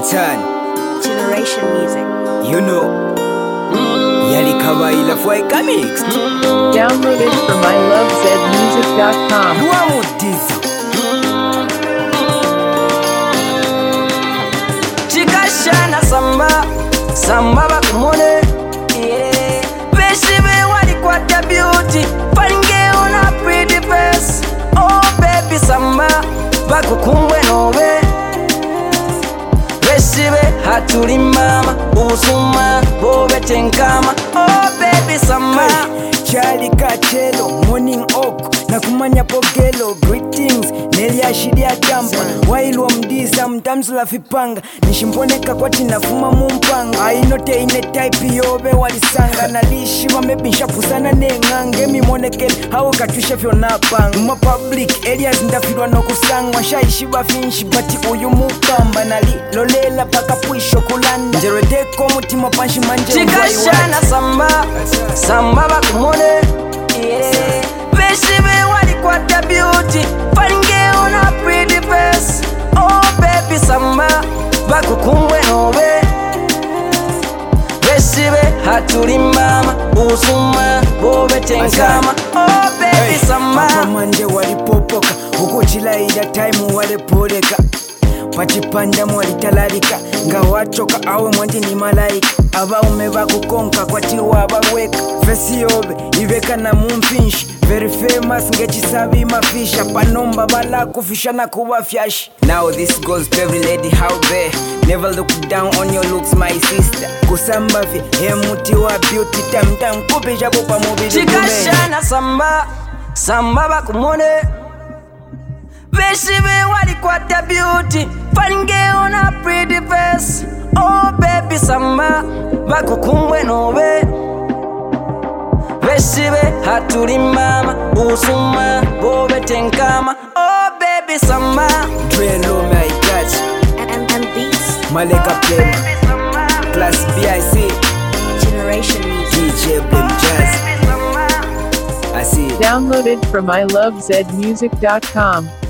turn. Generation music. You know. Yali kawaii fweka mix. Download it from ilovezmusic.com. Luamu dizo. Chikashana samba bakumone. Beshibe walikwata beauty, palinge una pretty face. Oh baby samba bakukumbwe nobe. Beshibe hatuli mama usuma bobe tenkama. Oh baby samba Charlie Kachelo, morning oak, nakumanya pogelo, greetings, neliashidia tampa, wailwa mdi sometimes lafipanga, nishimponeka kwa tinafuma mumpanga, ainote ine type yobe walisanga, nalishi wamebisha pusana nengange, mimonekele, hawa katusha fyo napanga, uma public areas ndafidwa no kusangwa, shaishi bafinshi bati uyu mupamba, nali lolela paka puisho kulanda, njeredeko mutima panshi manje Chikashana samba bakumone. Beshibe walikwata beauty, palinge una pretty face. Oh baby samba bakukumbwe nobe. Beshibe hatuli mama usuma bobe tenkama. Oh baby samba manje walipopoka huko chilaida time walepoleka pachipanda mwalitalarika nga wachoka awe mwanje ni malaika abaume bakukonka kwatiwa abaweka fesi yobe iveka na mumfinshi very famous ngechisabi mafisha panomba bala kufisha na kuba fyashi. Now this goes to every lady how be never look down on your looks my sister kusamba fi hemuti wa beauty tam kupisha popa mobili Chikashana samba bakumone. Beshibe walikwata beauty, palinge una pretty face. Oh baby samba bakukumbwe nobe. Beshibe hatuli mama usuma bobe tenkama. Oh baby samba Drelo my touch And beats. Maleka Plema Class BIC Generation music. DJ Blame Jazz I see it. Download it from ilovezmusic.com.